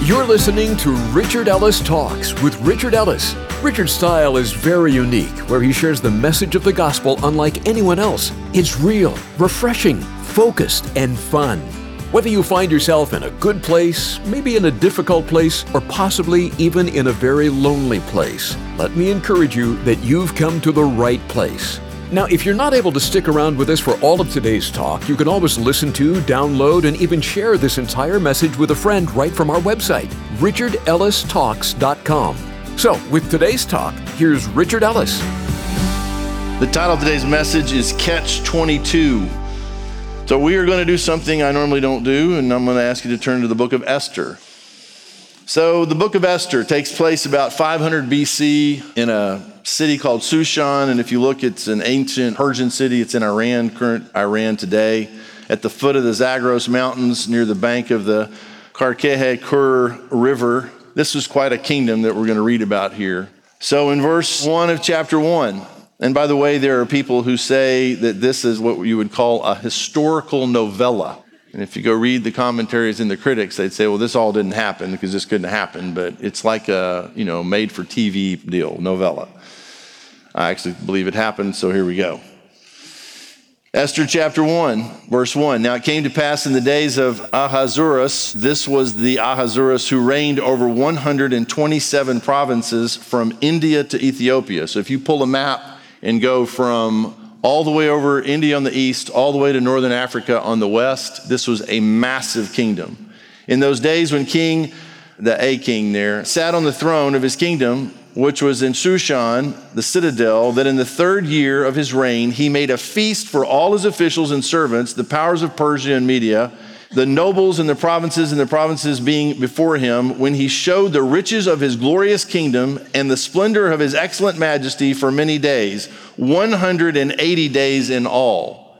You're listening to Richard Ellis Talks with Richard Ellis. Richard's style is very unique, where he shares the message of the gospel unlike anyone else. It's real, refreshing, focused, and fun. Whether you find yourself in a good place, maybe in a difficult place, or possibly even in a very lonely place, let me encourage you that you've come to the right place. Now, if you're not able to stick around with us for all of today's talk, you can always listen to, download, and even share this entire message with a friend right from our website, richardellistalks.com. So, with today's talk, here's Richard Ellis. The title of today's message is Catch 22. So we are going to do something I normally don't do, and I'm going to ask you to turn to the book of Esther. So the book of Esther takes place about 500 BC in a city called Shushan, and if you look, it's an ancient Persian city. It's in Iran, current Iran today, at the foot of the Zagros Mountains near the bank of the Karkeh-Kur River. This was quite a kingdom that we're going to read about here. So in verse 1 of chapter 1, and by the way, there are people who say that this is what you would call a historical novella. And if you go read the commentaries and the critics, they'd say, well, this all didn't happen because this couldn't happen, but it's like a, made for TV deal, novella. I actually believe it happened, so here we go. Esther chapter 1, verse 1. Now it came to pass in the days of Ahasuerus, this was the Ahasuerus who reigned over 127 provinces from India to Ethiopia. So if you pull a map and go from all the way over India on the east, all the way to northern Africa on the west, this was a massive kingdom. In those days when the king there, sat on the throne of his kingdom, which was in Shushan, the citadel, that in the third year of his reign, he made a feast for all his officials and servants, the powers of Persia and Media, the nobles and the provinces being before him, when he showed the riches of his glorious kingdom and the splendor of his excellent majesty for many days, 180 days in all.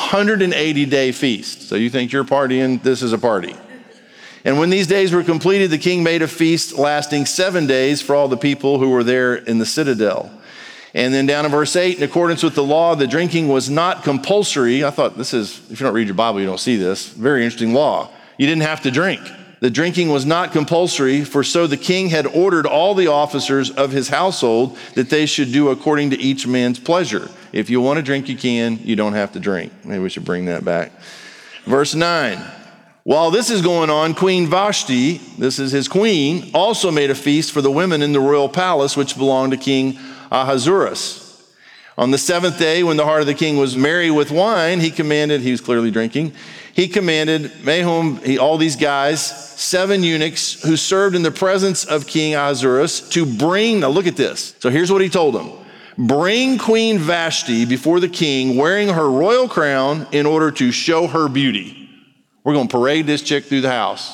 180-day feast. So you think you're partying, this is a party. And when these days were completed, the king made a feast lasting 7 days for all the people who were there in the citadel. And then down in verse 8, in accordance with the law, the drinking was not compulsory. I thought this is, if you don't read your Bible, you don't see this. Very interesting law. You didn't have to drink. The drinking was not compulsory, for so the king had ordered all the officers of his household that they should do according to each man's pleasure. If you want to drink, you can. You don't have to drink. Maybe we should bring that back. Verse 9. While this is going on, Queen Vashti, this is his queen, also made a feast for the women in the royal palace, which belonged to King Ahasuerus. On the seventh day, when the heart of the king was merry with wine, he was clearly drinking, he commanded all these guys, 7 eunuchs who served in the presence of King Ahasuerus to bring, now look at this. So here's what he told them. Bring Queen Vashti before the king wearing her royal crown in order to show her beauty. We're going to parade this chick through the house.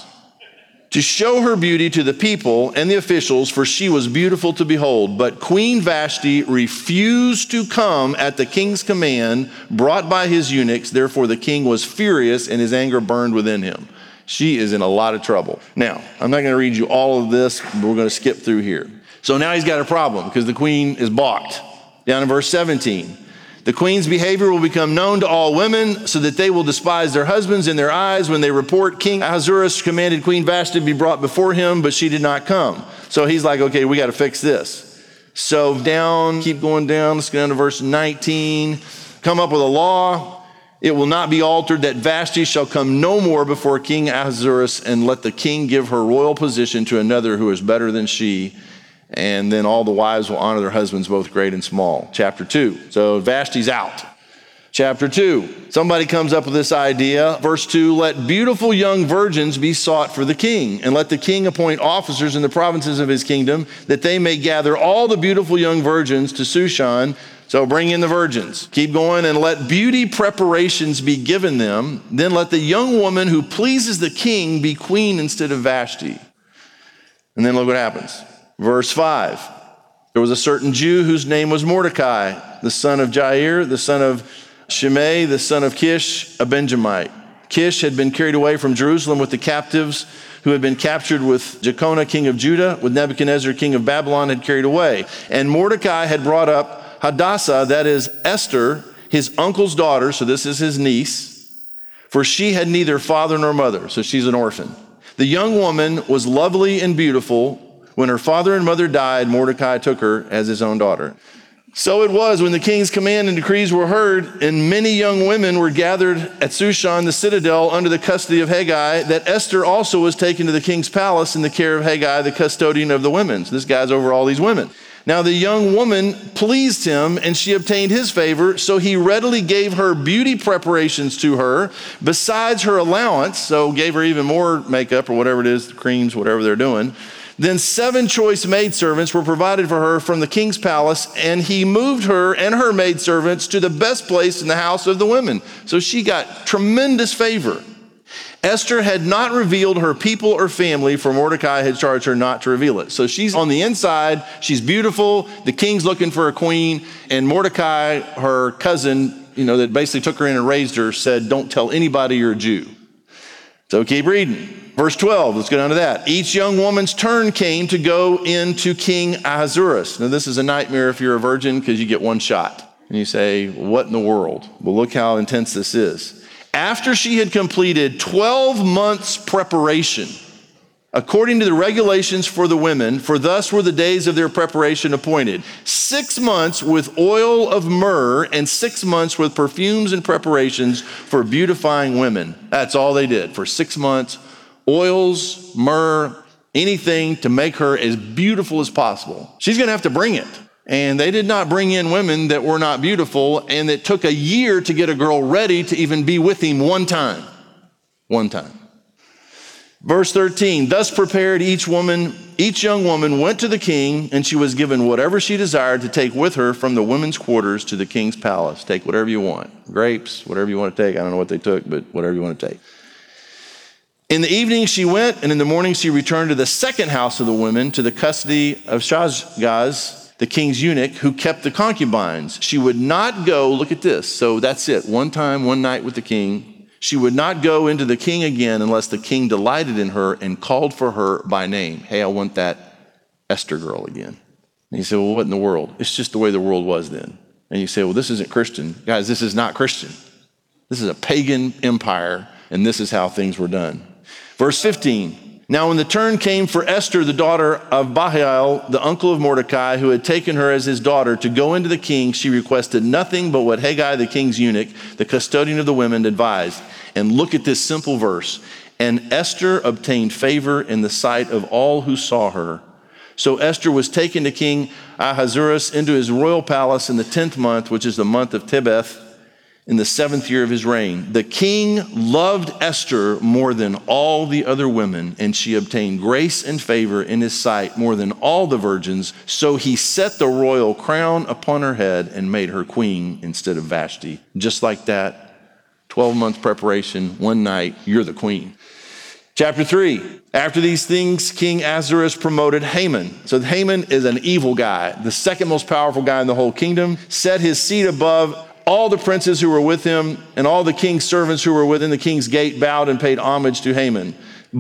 To show her beauty to the people and the officials, for she was beautiful to behold. But Queen Vashti refused to come at the king's command brought by his eunuchs. Therefore the king was furious and his anger burned within him. She is in a lot of trouble. Now, I'm not going to read you all of this, but we're going to skip through here. So now he's got a problem because the queen is balked. Down in verse 17. The queen's behavior will become known to all women so that they will despise their husbands in their eyes when they report King Ahasuerus commanded Queen Vashti to be brought before him, but she did not come. So he's like, okay, we got to fix this. So keep going down. Let's go down to verse 19. Come up with a law. It will not be altered that Vashti shall come no more before King Ahasuerus, and let the king give her royal position to another who is better than she. And then all the wives will honor their husbands, both great and small. Chapter 2. So Vashti's out. Chapter 2. Somebody comes up with this idea. Verse 2, let beautiful young virgins be sought for the king, and let the king appoint officers in the provinces of his kingdom, that they may gather all the beautiful young virgins to Shushan. So bring in the virgins. Keep going, and let beauty preparations be given them. Then let the young woman who pleases the king be queen instead of Vashti. And then look what happens. Verse 5, there was a certain Jew whose name was Mordecai, the son of Jair, the son of Shimei, the son of Kish, a Benjamite. Kish had been carried away from Jerusalem with the captives who had been captured with Jeconiah, king of Judah, with Nebuchadnezzar, king of Babylon, had carried away. And Mordecai had brought up Hadassah, that is Esther, his uncle's daughter, so this is his niece, for she had neither father nor mother, so she's an orphan. The young woman was lovely and beautiful. When her father and mother died, Mordecai took her as his own daughter. So it was when the king's command and decrees were heard, and many young women were gathered at Shushan, the citadel, under the custody of Hegai, that Esther also was taken to the king's palace in the care of Hegai, the custodian of the women. So this guy's over all these women. Now the young woman pleased him, and she obtained his favor, so he readily gave her beauty preparations to her, besides her allowance, so gave her even more makeup or whatever it is, creams, whatever they're doing. Then 7 choice maidservants were provided for her from the king's palace, and he moved her and her maidservants to the best place in the house of the women. So she got tremendous favor. Esther had not revealed her people or family, for Mordecai had charged her not to reveal it. So she's on the inside, she's beautiful, the king's looking for a queen, and Mordecai, her cousin, that basically took her in and raised her, said, don't tell anybody you're a Jew. So keep reading. Verse 12, let's go down to that. Each young woman's turn came to go into King Ahasuerus. Now this is a nightmare if you're a virgin, because you get one shot. And you say, what in the world? Well, look how intense this is. After she had completed 12 months preparation, according to the regulations for the women, for thus were the days of their preparation appointed, 6 months with oil of myrrh and 6 months with perfumes and preparations for beautifying women. That's all they did for 6 months. Oils, myrrh, anything to make her as beautiful as possible. She's going to have to bring it. And they did not bring in women that were not beautiful, and it took a year to get a girl ready to even be with him one time. One time. Verse 13, thus prepared each young woman went to the king, and she was given whatever she desired to take with her from the women's quarters to the king's palace. Take whatever you want. Grapes, whatever you want to take. I don't know what they took, but whatever you want to take. In the evening she went, and in the morning she returned to the second house of the women, to the custody of Shashgaz, the king's eunuch, who kept the concubines. She would not go, look at this, so that's it, one time, one night with the king. She would not go into the king again unless the king delighted in her and called for her by name. Hey, I want that Esther girl again. And you say, well, what in the world? It's just the way the world was then. And you say, well, this isn't Christian. Guys, this is not Christian. This is a pagan empire, and this is how things were done. Verse 15. Now when the turn came for Esther, the daughter of Bahiel, the uncle of Mordecai, who had taken her as his daughter, to go into the king, she requested nothing but what Hegai, the king's eunuch, the custodian of the women, advised. And look at this simple verse. And Esther obtained favor in the sight of all who saw her. So Esther was taken to King Ahasuerus into his royal palace in the 10th month, which is the month of Tebeth, in the 7th year of his reign. The king loved Esther more than all the other women, and she obtained grace and favor in his sight more than all the virgins. So he set the royal crown upon her head and made her queen instead of Vashti. Just like that, 12 months preparation, one night, you're the queen. Chapter 3, after these things, King Ahasuerus promoted Haman. So Haman is an evil guy, the second most powerful guy in the whole kingdom, set his seat above all the princes who were with him, and all the king's servants who were within the king's gate bowed and paid homage to Haman.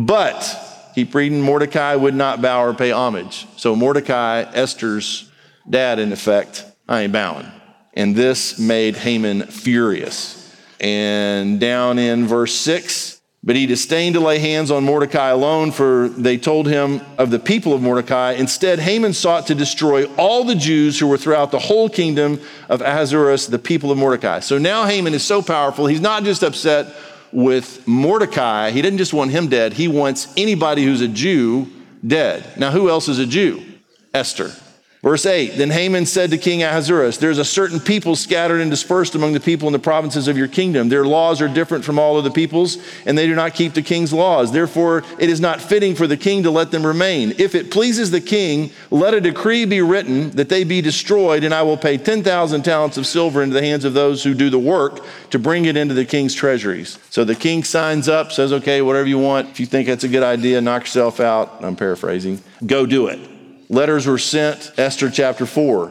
But, keep reading, Mordecai would not bow or pay homage. So Mordecai, Esther's dad in effect, I ain't bowing. And this made Haman furious. And down in verse 6, but he disdained to lay hands on Mordecai alone, for they told him of the people of Mordecai. Instead, Haman sought to destroy all the Jews who were throughout the whole kingdom of Ahasuerus, the people of Mordecai. So now Haman is so powerful, he's not just upset with Mordecai. He didn't just want him dead. He wants anybody who's a Jew dead. Now, who else is a Jew? Esther. Verse 8, then Haman said to King Ahasuerus, there's a certain people scattered and dispersed among the people in the provinces of your kingdom. Their laws are different from all of the people's, and they do not keep the king's laws. Therefore, it is not fitting for the king to let them remain. If it pleases the king, let a decree be written that they be destroyed, and I will pay 10,000 talents of silver into the hands of those who do the work to bring it into the king's treasuries. So the king signs up, says, okay, whatever you want. If you think that's a good idea, knock yourself out. I'm paraphrasing. Go do it. Letters were sent, Esther chapter 4.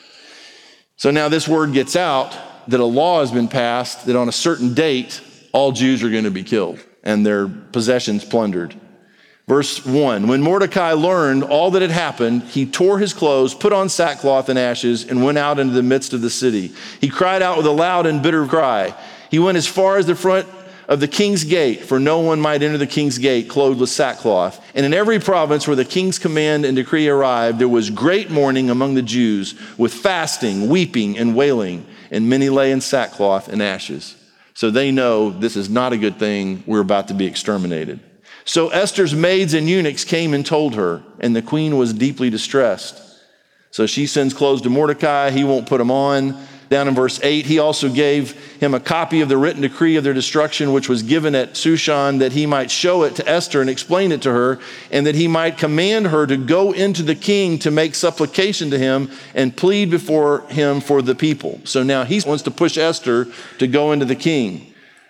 So now this word gets out that a law has been passed that on a certain date, all Jews are going to be killed and their possessions plundered. Verse 1, when Mordecai learned all that had happened, he tore his clothes, put on sackcloth and ashes, and went out into the midst of the city. He cried out with a loud and bitter cry. He went as far as the front of the king's gate, for no one might enter the king's gate clothed with sackcloth. And in every province where the king's command and decree arrived, there was great mourning among the Jews, with fasting, weeping, and wailing, and many lay in sackcloth and ashes. So they know this is not a good thing. We're about to be exterminated. So Esther's maids and eunuchs came and told her, and the queen was deeply distressed. So she sends clothes to Mordecai. He won't put them on. Down in verse 8, he also gave him a copy of the written decree of their destruction, which was given at Shushan, that he might show it to Esther and explain it to her, and that he might command her to go into the king to make supplication to him and plead before him for the people. So now he wants to push Esther to go into the king.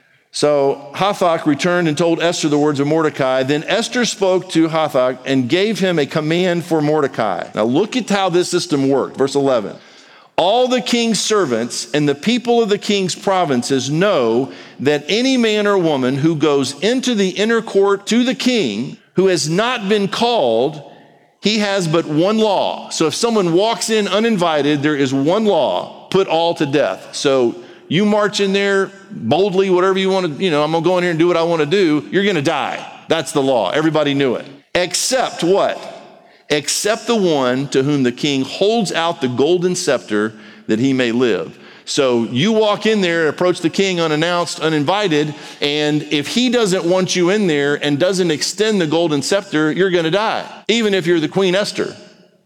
So Hathach returned and told Esther the words of Mordecai. Then Esther spoke to Hathach and gave him a command for Mordecai. Now look at how this system worked. Verse 11. All the king's servants and the people of the king's provinces know that any man or woman who goes into the inner court to the king, who has not been called, he has but one law. So if someone walks in uninvited, there is one law: put all to death. So you march in there boldly, whatever you want to, I'm going to go in here and do what I want to do. You're going to die. That's the law. Everybody knew it. Except what? Except the one to whom the king holds out the golden scepter that he may live. So you walk in there, approach the king unannounced, uninvited, and if he doesn't want you in there and doesn't extend the golden scepter, you're going to die, even if you're the Queen Esther.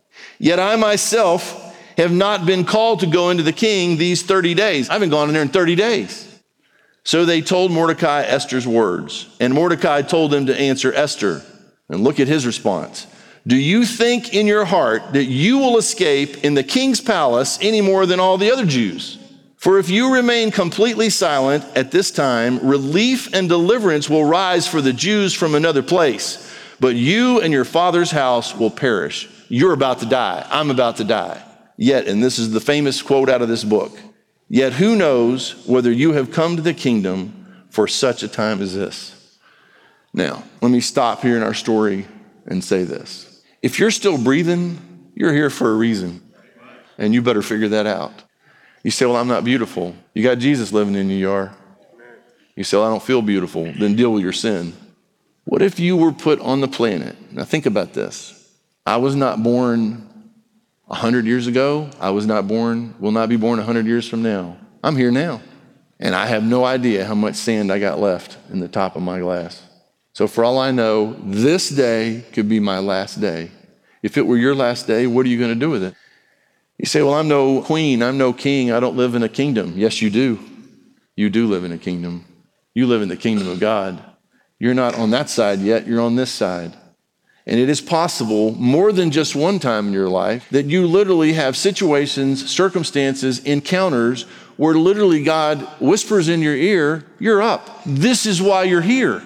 Yet I myself have not been called to go into the king these 30 days. I haven't gone in there in 30 days. So they told Mordecai Esther's words, and Mordecai told them to answer Esther. And look at his response. Do you think in your heart that you will escape in the king's palace any more than all the other Jews? For if you remain completely silent at this time, relief and deliverance will rise for the Jews from another place, but you and your father's house will perish. You're about to die. I'm about to die. Yet, and this is the famous quote out of this book, yet who knows whether you have come to the kingdom for such a time as this? Now, let me stop here in our story and say this. If you're still breathing, you're here for a reason, and you better figure that out. You say, well, I'm not beautiful. You got Jesus living in you, you are. You say, well, I don't feel beautiful. Then deal with your sin. What if you were put on the planet? Now think about this. I was not born 100 years ago. Will not be born 100 years from now. I'm here now, and I have no idea how much sand I got left in the top of my glass. So for all I know, this day could be my last day. If it were your last day, what are you going to do with it? You say, well, I'm no queen, I'm no king, I don't live in a kingdom. Yes, you do. You do live in a kingdom. You live in the kingdom of God. You're not on that side yet, you're on this side. And it is possible, more than just one time in your life, that you literally have situations, circumstances, encounters where literally God whispers in your ear, you're up. This is why you're here.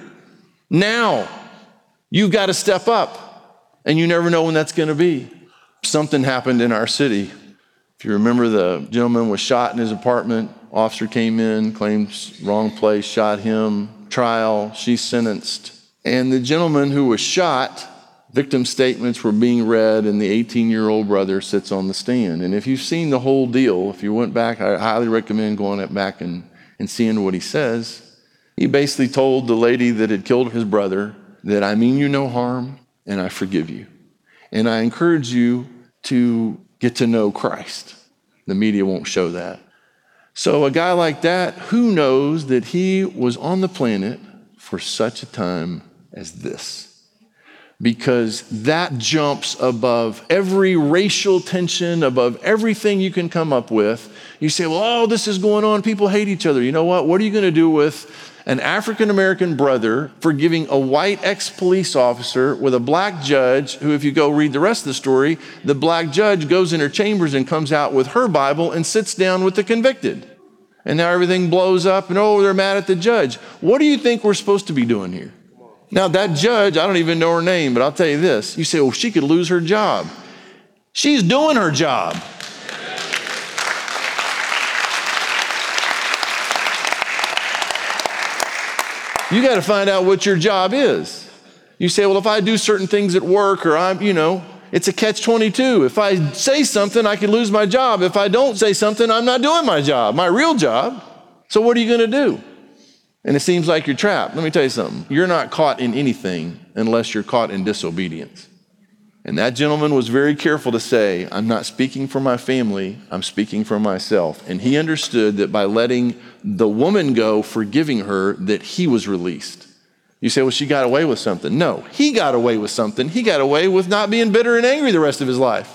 Now, you've got to step up, and you never know when that's going to be. Something happened in our city. If you remember, the gentleman was shot in his apartment. Officer came in, claimed wrong place, shot him. Trial, she's sentenced. And the gentleman who was shot, victim statements were being read, and the 18-year-old brother sits on the stand. And if you've seen the whole deal, if you went back, I highly recommend going back and seeing what he says. He basically told the lady that had killed his brother that I mean you no harm and I forgive you. And I encourage you to get to know Christ. The media won't show that. So a guy like that, who knows that he was on the planet for such a time as this? Because that jumps above every racial tension, above everything you can come up with. You say, well, this is going on. People hate each other. You know what? What are you going to do with an African-American brother forgiving a white ex-police officer with a black judge who, if you go read the rest of the story, the black judge goes in her chambers and comes out with her Bible and sits down with the convicted. And now everything blows up and, they're mad at the judge. What do you think we're supposed to be doing here? Now, that judge, I don't even know her name, but I'll tell you this. You say, well, she could lose her job. She's doing her job. You got to find out what your job is. You say, well, if I do certain things at work or it's a catch-22. If I say something, I could lose my job. If I don't say something, I'm not doing my job, my real job. So what are you going to do? And it seems like you're trapped. Let me tell you something. You're not caught in anything unless you're caught in disobedience. And that gentleman was very careful to say, I'm not speaking for my family, I'm speaking for myself. And he understood that by letting the woman go, forgiving her, that he was released. You say, well, she got away with something. No, he got away with something. He got away with not being bitter and angry the rest of his life.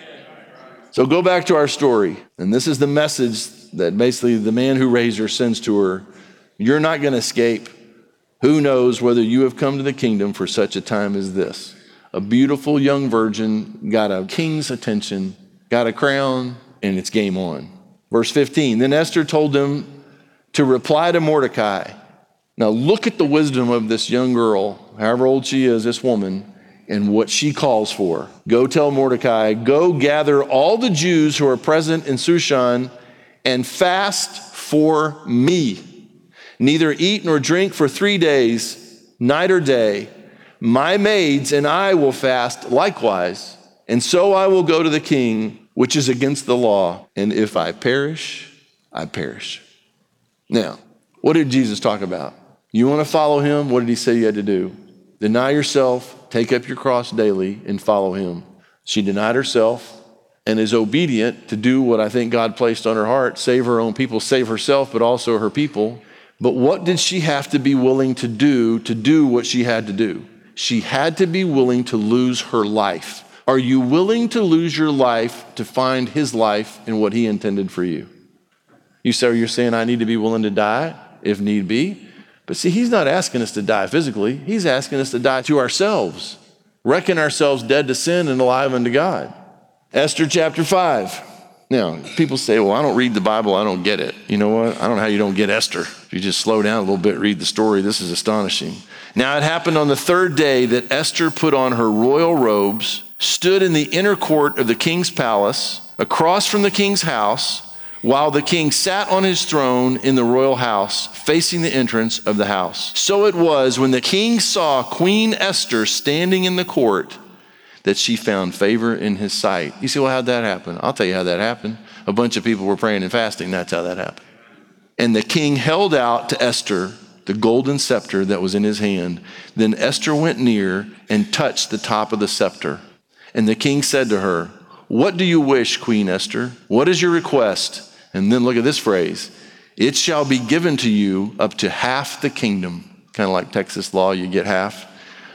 So go back to our story. And this is the message that basically the man who raised her sends to her. You're not going to escape. Who knows whether you have come to the kingdom for such a time as this? A beautiful young virgin got a king's attention, got a crown, and it's game on. Verse 15, then Esther told them to reply to Mordecai. Now look at the wisdom of this young girl, however old she is, this woman, and what she calls for. Go tell Mordecai, go gather all the Jews who are present in Shushan and fast for me. Neither eat nor drink for 3 days, night or day. My maids and I will fast likewise, and so I will go to the king, which is against the law. And if I perish, I perish. Now, what did Jesus talk about? You want to follow him? What did he say you had to do? Deny yourself, take up your cross daily, and follow him. She denied herself and is obedient to do what I think God placed on her heart, save her own people, save herself, but also her people. But what did she have to be willing to do what she had to do? She had to be willing to lose her life. Are you willing to lose your life to find his life and what he intended for you? You say, you're saying I need to be willing to die if need be. But see, he's not asking us to die physically. He's asking us to die to ourselves. Reckon ourselves dead to sin and alive unto God. Esther chapter 5. Now, people say, well, I don't read the Bible, I don't get it. You know what? I don't know how you don't get Esther. If you just slow down a little bit, read the story, this is astonishing. Now, it happened on the 3rd day that Esther put on her royal robes, stood in the inner court of the king's palace, across from the king's house, while the king sat on his throne in the royal house, facing the entrance of the house. So it was when the king saw Queen Esther standing in the court that she found favor in his sight. You say, well, how'd that happen? I'll tell you how that happened. A bunch of people were praying and fasting. That's how that happened. And the king held out to Esther the golden scepter that was in his hand. Then Esther went near and touched the top of the scepter. And the king said to her, what do you wish, Queen Esther? What is your request? And then look at this phrase. It shall be given to you up to half the kingdom. Kind of like Texas law, you get half.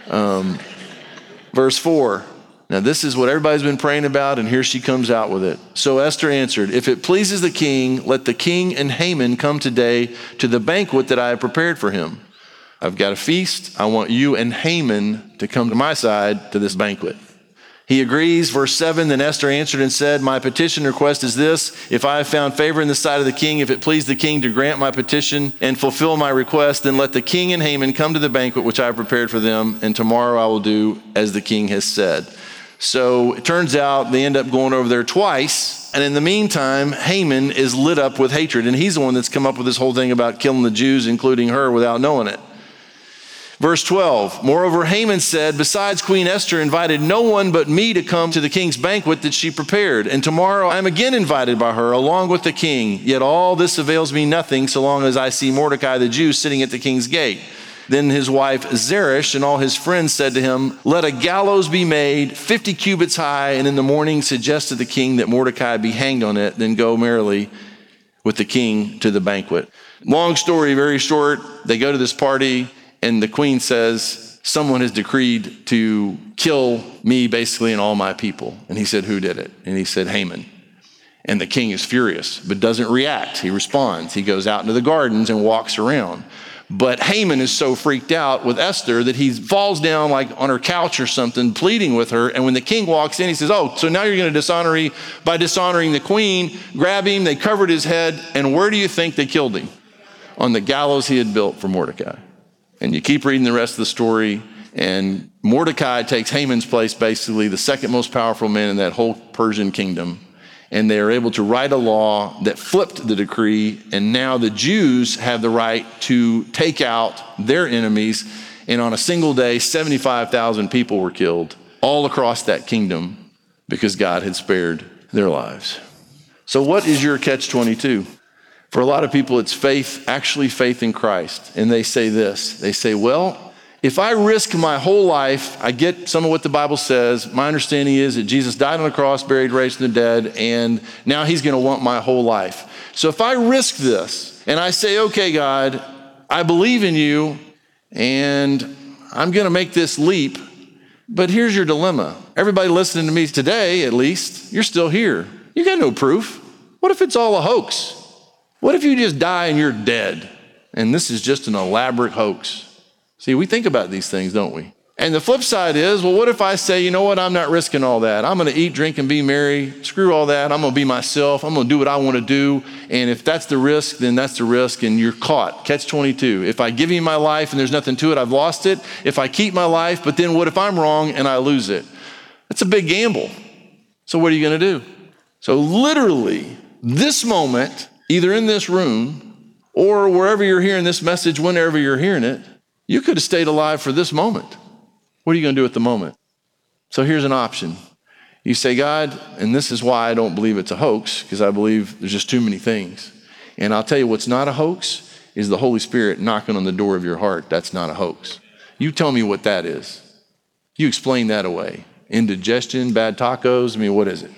Verse 4. Now this is what everybody's been praying about, and here she comes out with it. So Esther answered, if it pleases the king, let the king and Haman come today to the banquet that I have prepared for him. I've got a feast. I want you and Haman to come to my side to this banquet. He agrees. Verse 7, then Esther answered and said, my petition request is this. If I have found favor in the sight of the king, if it please the king to grant my petition and fulfill my request, then let the king and Haman come to the banquet which I have prepared for them, and tomorrow I will do as the king has said. So it turns out they end up going over there twice. And in the meantime, Haman is lit up with hatred. And he's the one that's come up with this whole thing about killing the Jews, including her, without knowing it. Verse 12, moreover, Haman said, besides, Queen Esther invited no one but me to come to the king's banquet that she prepared. And tomorrow I am again invited by her along with the king. Yet all this avails me nothing so long as I see Mordecai the Jew sitting at the king's gate. Then his wife Zeresh and all his friends said to him, let a gallows be made 50 cubits high, and in the morning suggest to the king that Mordecai be hanged on it, then go merrily with the king to the banquet. Long story, very short. They go to this party, and the queen says, someone has decreed to kill me basically and all my people. And he said, who did it? And he said, Haman. And the king is furious, but doesn't react. He responds. He goes out into the gardens and walks around. But Haman is so freaked out with Esther that he falls down like on her couch or something, pleading with her. And when the king walks in, he says, oh, so now you're going to dishonor me by dishonoring the queen. Grab him. They covered his head. And where do you think they killed him? On the gallows he had built for Mordecai. And you keep reading the rest of the story. And Mordecai takes Haman's place, basically the second most powerful man in that whole Persian kingdom. And they are able to write a law that flipped the decree. And now the Jews have the right to take out their enemies. And on a single day, 75,000 people were killed all across that kingdom because God had spared their lives. So what is your catch-22? For a lot of people, it's faith, actually faith in Christ. And they say this, they say, well, if I risk my whole life, I get some of what the Bible says. My understanding is that Jesus died on the cross, buried, raised from the dead, and now he's going to want my whole life. So if I risk this and I say, okay, God, I believe in you and I'm going to make this leap, but here's your dilemma. Everybody listening to me today, at least, you're still here. You got no proof. What if it's all a hoax? What if you just die and you're dead and this is just an elaborate hoax? See, we think about these things, don't we? And the flip side is, well, what if I say, you know what, I'm not risking all that. I'm going to eat, drink, and be merry. Screw all that. I'm going to be myself. I'm going to do what I want to do. And if that's the risk, then that's the risk, and you're caught. Catch-22. If I give you my life and there's nothing to it, I've lost it. If I keep my life, but then what if I'm wrong and I lose it? That's a big gamble. So what are you going to do? So literally, this moment, either in this room or wherever you're hearing this message, whenever you're hearing it, you could have stayed alive for this moment. What are you going to do at the moment? So here's an option. You say, God, and this is why I don't believe it's a hoax, because I believe there's just too many things. And I'll tell you what's not a hoax is the Holy Spirit knocking on the door of your heart. That's not a hoax. You tell me what that is. You explain that away. Indigestion, bad tacos, I mean, what is it?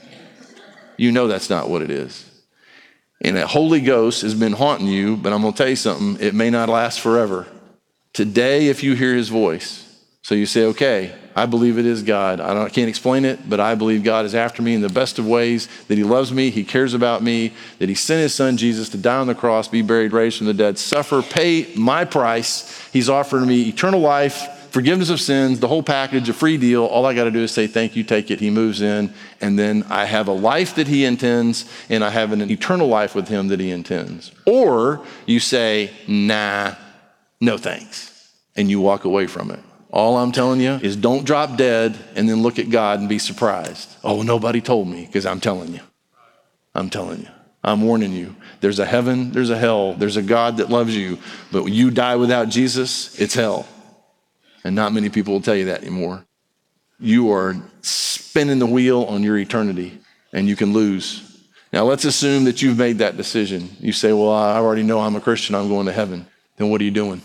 You know that's not what it is. And that Holy Ghost has been haunting you, but I'm going to tell you something, it may not last forever. Today, if you hear his voice, so you say, okay, I believe it is God. I can't explain it, but I believe God is after me in the best of ways, that he loves me, he cares about me, that he sent his son Jesus to die on the cross, be buried, raised from the dead, suffer, pay my price. He's offering me eternal life, forgiveness of sins, the whole package, a free deal. All I got to do is say, thank you, take it. He moves in, and then I have a life that he intends, and I have an eternal life with him that he intends. Or you say, nah, no thanks, and you walk away from it. All I'm telling you is don't drop dead and then look at God and be surprised. Oh, nobody told me, because I'm telling you. I'm telling you. I'm warning you. There's a heaven, there's a hell, there's a God that loves you, but when you die without Jesus, it's hell. And not many people will tell you that anymore. You are spinning the wheel on your eternity, and you can lose. Now, let's assume that you've made that decision. You say, well, I already know I'm a Christian, I'm going to heaven. Then what are you doing?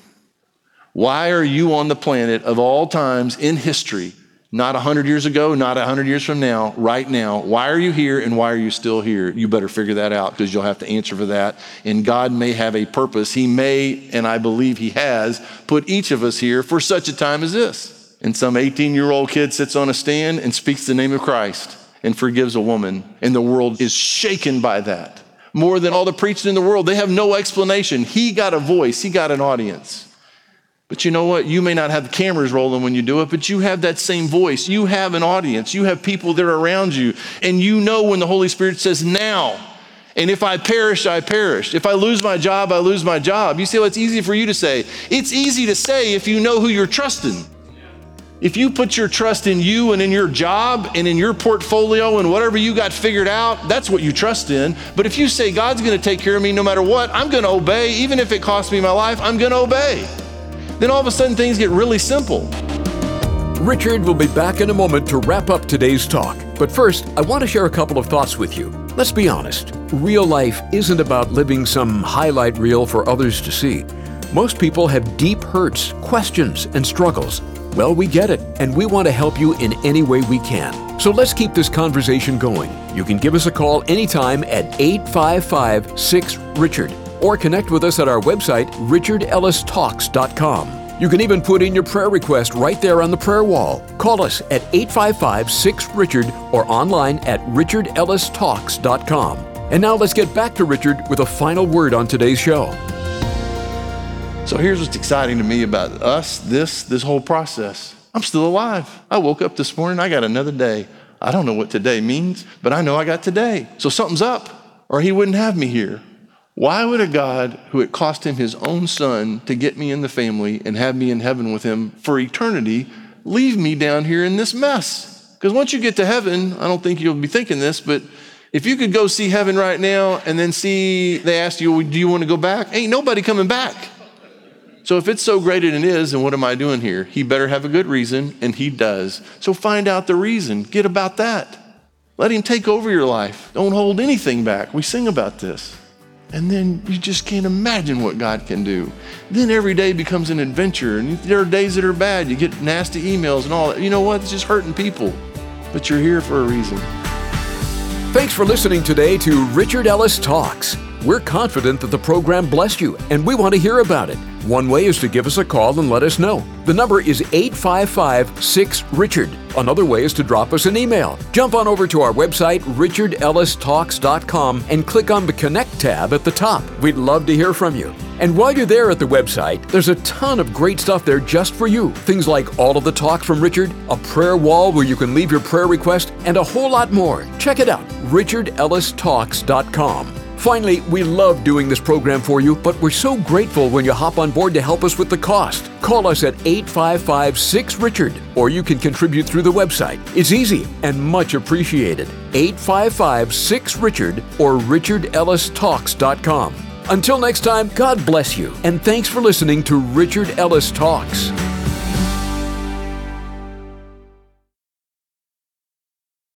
Why are you on the planet of all times in history, not 100 years ago, not 100 years from now, right now? Why are you here, and why are you still here? You better figure that out, because you'll have to answer for that. And God may have a purpose. He may, and I believe he has, put each of us here for such a time as this. And some 18-year-old kid sits on a stand and speaks the name of Christ and forgives a woman, and the world is shaken by that. More than all the preaching in the world, they have no explanation. He got a voice, he got an audience. But you know what? You may not have the cameras rolling when you do it, but you have that same voice. You have an audience. You have people that are around you. And you know when the Holy Spirit says, now. And if I perish, I perish. If I lose my job, I lose my job. You say, well, it's easy for you to say. It's easy to say if you know who you're trusting. If you put your trust in you and in your job and in your portfolio and whatever you got figured out, that's what you trust in. But if you say, God's going to take care of me no matter what, I'm going to obey. Even if it costs me my life, I'm going to obey. Then all of a sudden things get really simple. Richard will be back in a moment to wrap up today's talk. But first, I want to share a couple of thoughts with you. Let's be honest. Real life isn't about living some highlight reel for others to see. Most people have deep hurts, questions, and struggles. Well, we get it, and we want to help you in any way we can. So let's keep this conversation going. You can give us a call anytime at 855-6-RICHARD. or connect with us at our website, richardellistalks.com. You can even put in your prayer request right there on the prayer wall. Call us at 855-6-RICHARD or online at richardellistalks.com. And now let's get back to Richard with a final word on today's show. So here's what's exciting to me about us, this whole process. I'm still alive. I woke up this morning, I got another day. I don't know what today means, but I know I got today. So something's up, or he wouldn't have me here. Why would a God who it cost him his own son to get me in the family and have me in heaven with him for eternity leave me down here in this mess? Because once you get to heaven, I don't think you'll be thinking this, but if you could go see heaven right now and then they ask you, do you want to go back? Ain't nobody coming back. So if it's so great and it is, then what am I doing here? He better have a good reason, and he does. So find out the reason. Get about that. Let him take over your life. Don't hold anything back. We sing about this. And then you just can't imagine what God can do. Then every day becomes an adventure. And there are days that are bad. You get nasty emails and all that. You know what? It's just hurting people. But you're here for a reason. Thanks for listening today to Richard Ellis Talks. We're confident that the program blessed you, and we want to hear about it. One way is to give us a call and let us know. The number is 855-6-RICHARD. Another way is to drop us an email. Jump on over to our website, richardellistalks.com, and click on the Connect tab at the top. We'd love to hear from you. And while you're there at the website, there's a ton of great stuff there just for you. Things like all of the talks from Richard, a prayer wall where you can leave your prayer request, and a whole lot more. Check it out, richardellistalks.com. Finally, we love doing this program for you, but we're so grateful when you hop on board to help us with the cost. Call us at 855-6-RICHARD, or you can contribute through the website. It's easy and much appreciated. 855-6-RICHARD or richardellistalks.com. Until next time, God bless you, and thanks for listening to Richard Ellis Talks.